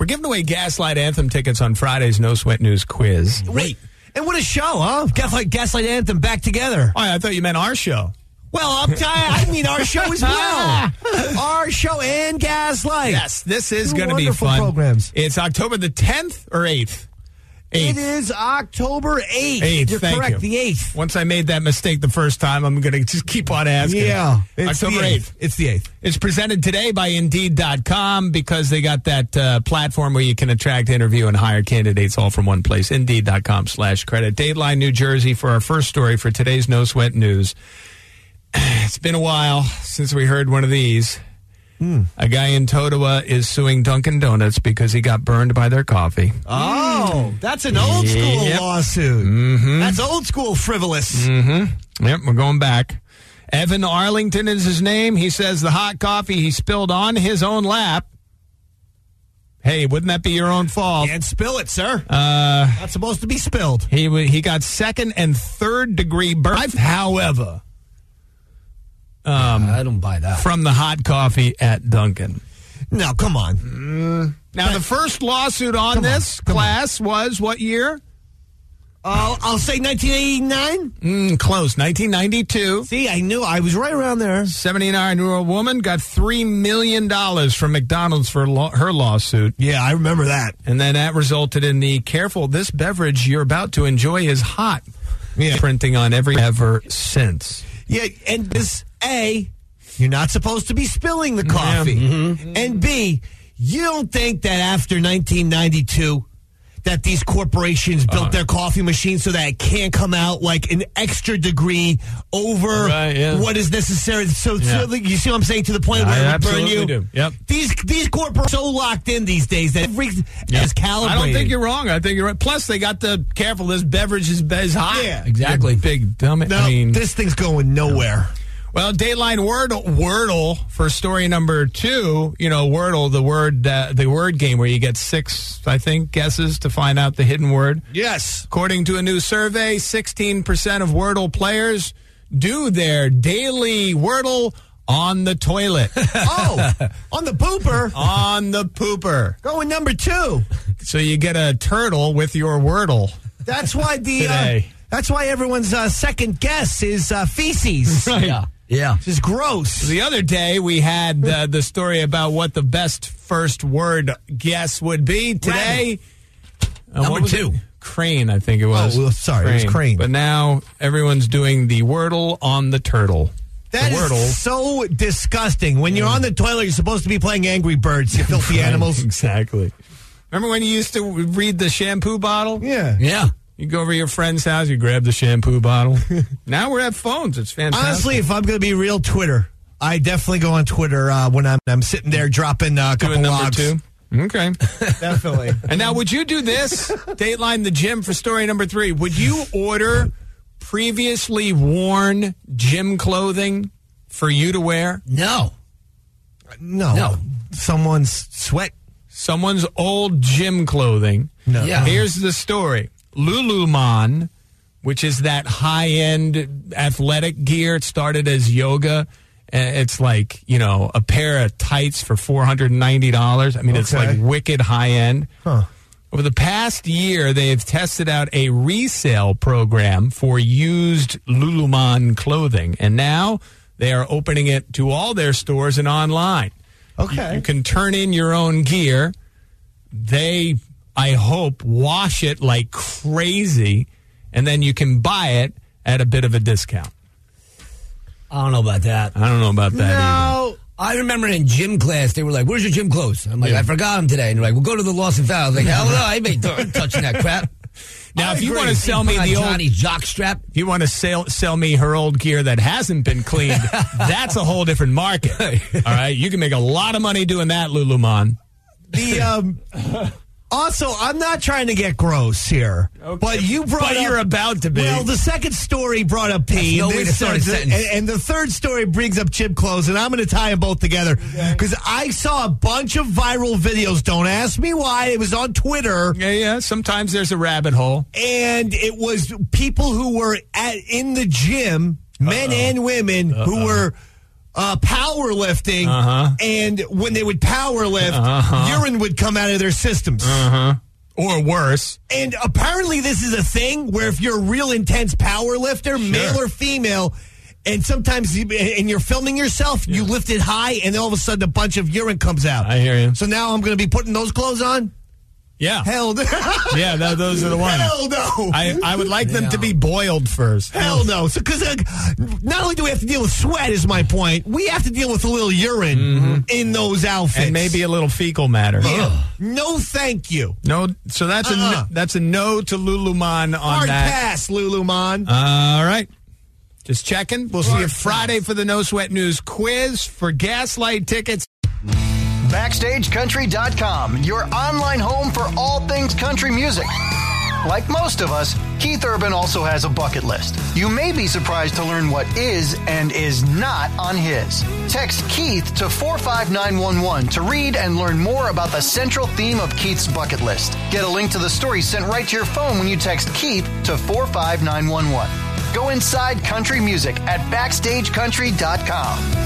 We're giving away Gaslight Anthem tickets on Friday's No Sweat News quiz. Great. And what a show, huh? Gaslight Anthem back together. Oh, I thought you meant our show. Well, I mean our show as well. Our show and Gaslight. Yes, this is Two going to be wonderful fun. programs. It's October the 10th or 8th? It is October 8th. 8th, You're thank correct, you. the 8th. Once I made that mistake the first time, I'm going to just keep on asking. Yeah. It's October the 8th. It's the 8th. It's presented today by Indeed.com because they got that platform where you can attract, interview, and hire candidates all from one place. Indeed.com/credit. Dateline, New Jersey for our first story for today's No Sweat News. It's been a while since we heard one of these. A guy in Totowa is suing Dunkin' Donuts because he got burned by their coffee. Oh, that's an old school Yep. lawsuit. Mm-hmm. That's old school frivolous. Mm-hmm. Yep, we're going back. Evan Arlington is his name. He says the hot coffee he spilled on his own lap. Hey, wouldn't that be your own fault? Can't spill it, sir. Not supposed to be spilled. He got second and third degree burn. However, I don't buy that. from the hot coffee at Dunkin'. No, come on. Now, the first lawsuit on this class was what year? I'll say 1989. Close, 1992. See, I knew. I was right around there. 79-year-old woman got $3 million from McDonald's for her lawsuit. Yeah, I remember that. And then that resulted in the careful, this beverage you're about to enjoy is hot. Yeah. Printing on every ever since. Yeah, and this, A, you're not supposed to be spilling the coffee. Mm-hmm. And B, you don't think that after 1992 that these corporations built their coffee machines so that it can't come out like an extra degree over what is necessary. So you see what I'm saying, to the point where it would burn you? Do. Yep. These corporations are so locked in these days that everything is calibrated. I don't think you're wrong. I think you're right. Plus, they got the careful, this beverage is hot. Yeah. Exactly. Big dumb. No, this thing's going nowhere. Well, Dateline Wordle for story number 2. You know, Wordle, the word game where you get 6, I think, guesses to find out the hidden word. Yes. According to a new survey, 16% of Wordle players do their daily Wordle on the toilet. Oh, on the pooper. On the pooper. Going number 2. So you get a turtle with your Wordle. That's why Today. That's why everyone's second guess is feces. Right. Yeah. This is gross. The other day, we had the story about what the best first word guess would be. Today, Number 2. Crane, I think it was. Oh, well, sorry, it was crane. But now everyone's doing the Wordle on the turtle. That the is Wordle. so disgusting. When you're on the toilet, you're supposed to be playing Angry Birds, you filthy animals. Exactly. Remember when you used to read the shampoo bottle? Yeah. Yeah. You go over to your friend's house, you grab the shampoo bottle. Now we're at phones. It's fantastic. Honestly, if I'm going to be real Twitter, I definitely go on Twitter when I'm sitting there dropping a couple doing number logs. 2. Okay. Definitely. And now, would you do this? Dateline the gym for story number 3. Would you order previously worn gym clothing for you to wear? No. No. Someone's sweat. Someone's old gym clothing. No. Yeah. Here's the story. Lululemon, which is that high-end athletic gear. It started as yoga. It's like, you know, a pair of tights for $490. I mean, it's like wicked high-end. Huh. Over the past year, they've tested out a resale program for used Lululemon clothing. And now they are opening it to all their stores and online. Okay. You can turn in your own gear. They, I hope, wash it like crazy, and then you can buy it at a bit of a discount. I don't know about that. I don't know about that No. I remember in gym class, they were like, where's your gym clothes? I'm like, I forgot them today. And they're like, well, go to the Lost and Found. I was like, hell no, I ain't touching that crap. Now, I if you agree. want to sell me Put on the old, Johnny's jock strap. if you want to sell me her old gear that hasn't been cleaned, that's a whole different market. All right, you can make a lot of money doing that, Lululemon. Also, I'm not trying to get gross here, but you brought But up, you're about to be. Well, the second story brought up pee. That's no way to start a sentence. And the third story brings up gym clothes, and I'm going to tie them both together because I saw a bunch of viral videos. Don't ask me why. It was on Twitter. Yeah. Sometimes there's a rabbit hole. And it was people who were in the gym, men and women, who were powerlifting, and when they would power lift, urine would come out of their systems. Or worse. And apparently this is a thing where if you're a real intense power lifter, male or female, and sometimes you're filming yourself, you lift it high, and then all of a sudden a bunch of urine comes out. I hear you. So now I'm going to be putting those clothes on? Yeah. Hell no. Yeah, those are the ones. Hell no. I would like them to be boiled first. Hell no. So, because not only do we have to deal with sweat, is my point, we have to deal with a little urine in those outfits. And maybe a little fecal matter. Yeah. No, thank you. No, so that's a no to Lululemon on Hard that. pass, Lululemon. All right. Just checking. We'll see you Friday for the No Sweat News quiz. For Gaslight tickets. BackstageCountry.com, your online home for all things country music. Like most of us, Keith Urban also has a bucket list. You may be surprised to learn what is and is not on his. Text Keith to 45911 to read and learn more about the central theme of Keith's bucket list. Get a link to the story sent right to your phone when you text Keith to 45911. Go inside country music at BackstageCountry.com.